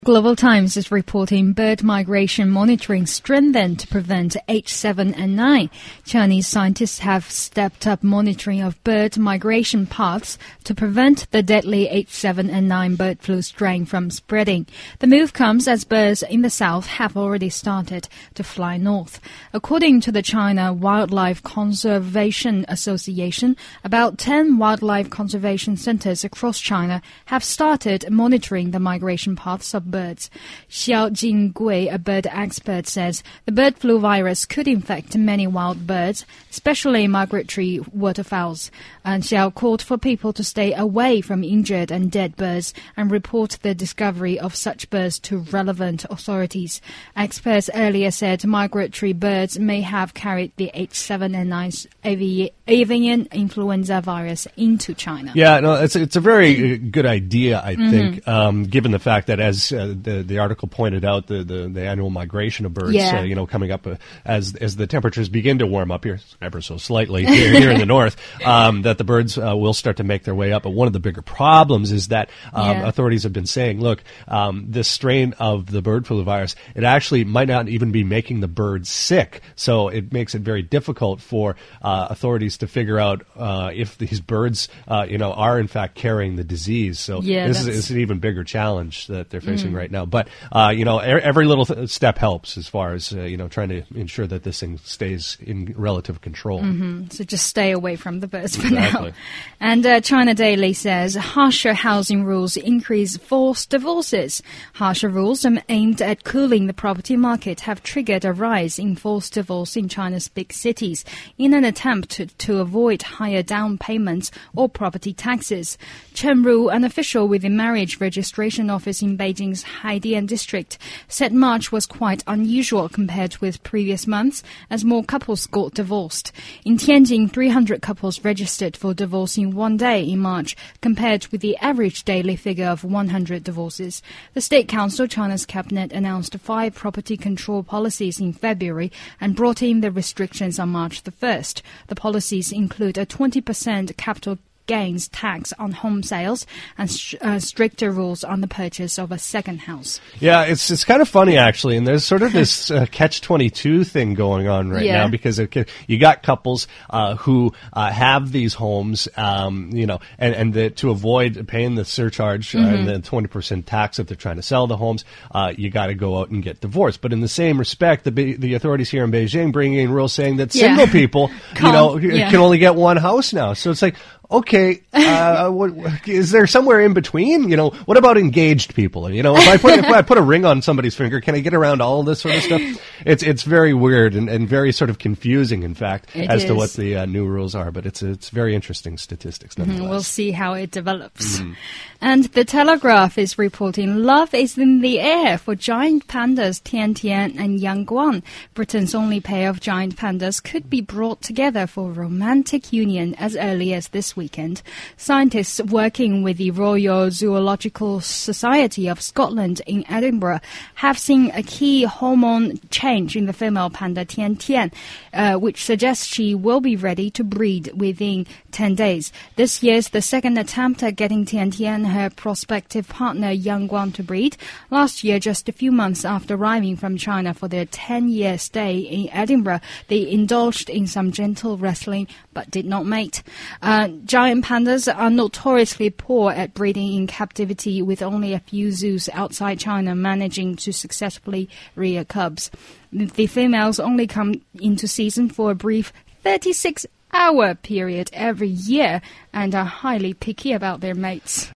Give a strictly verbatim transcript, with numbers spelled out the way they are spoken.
Global Times is reporting bird migration monitoring strengthened to prevent H seven N nine. Chinese scientists have stepped up monitoring of bird migration paths to prevent the deadly H seven N nine bird flu strain from spreading. The move comes as birds in the south have already started to fly north. According to the China Wildlife Conservation Association, about ten wildlife conservation centers across China have started monitoring the migration paths of birds. Xiao Jingui, a bird expert, says the bird flu virus could infect many wild birds, especially migratory waterfowls. And Xiao called for people to stay away from injured and dead birds and report the discovery of such birds to relevant authorities. Experts earlier said migratory birds may have carried the H seven N nine avi- avian influenza virus into China. Yeah, no, it's it's a very good idea, I mm-hmm. think, um, given the fact that as uh, the the article pointed out, the, the, the annual migration of birds, yeah. uh, you know, coming up uh, as as the temperatures begin to warm up here, ever so slightly here, here in the north, um, that the birds uh, will start to make their way up. But one of the bigger problems is that um, yeah. authorities have been saying, look, um, this strain of the bird flu virus, it actually might not even be making the birds sick. So it makes it very difficult for uh, authorities to figure out uh, if these birds, uh, you know, are in fact carrying the disease. So yeah, this is, is an even bigger challenge that they're facing mm. right now. But, uh, you know, every little th- step helps as far as, uh, you know, trying to ensure that this thing stays in relative control. Mm-hmm. So just stay away from the birds for exactly. now. And uh, China Daily says harsher housing rules increase forced divorces. Harsher rules aimed at cooling the property market have triggered a rise in forced divorce in China's big cities in an attempt to, to avoid higher down payments or property taxes. Chen Ru, an official with the marriage registration office in Beijing's Haidian district, said March was quite unusual compared with previous months as more couples got divorced. In Tianjin, three hundred couples registered for divorce in one day in March, compared with the average daily figure of one hundred divorces. The State Council, China's cabinet, announced five property control policies in February and brought in the restrictions on March the first. The policies include a twenty percent capital gains tax on home sales and sh- uh, stricter rules on the purchase of a second house. Yeah, it's it's kind of funny, actually, and there's sort of this uh, catch twenty-two thing going on right yeah. now because it, you got couples uh, who uh, have these homes, um, you know, and, and the, to avoid paying the surcharge mm-hmm. uh, and the twenty percent tax if they're trying to sell the homes, uh, you got to go out and get divorced. But in the same respect, the the authorities here in Beijing bringing in rules saying that yeah. single people, you know, yeah. can only get one house now. So it's like, okay, uh, what, is there somewhere in between? You know, what about engaged people? You know, if I put if I put a ring on somebody's finger, can I get around all this sort of stuff? It's it's very weird and, and very sort of confusing, in fact, it as is. to what the uh, new rules are. But it's it's very interesting statistics, nonetheless. Mm, we'll see how it develops. Mm. And the Telegraph is reporting love is in the air for giant pandas Tian Tian and Yang Guang. Britain's only pair of giant pandas could be brought together for romantic union as early as this weekend. Scientists working with the Royal Zoological Society of Scotland in Edinburgh have seen a key hormone change in the female panda Tian Tian, uh, which suggests she will be ready to breed within ten days. This year's the second attempt at getting Tian Tian and her prospective partner Yang Guang to breed. Last year, just a few months after arriving from China for their ten-year stay in Edinburgh, they indulged in some gentle wrestling but did not mate. Uh, giant pandas are notoriously poor at breeding in captivity, with only a few zoos outside China managing to successfully rear cubs. The females only come into season for a brief thirty-six hour period every year and are highly picky about their mates.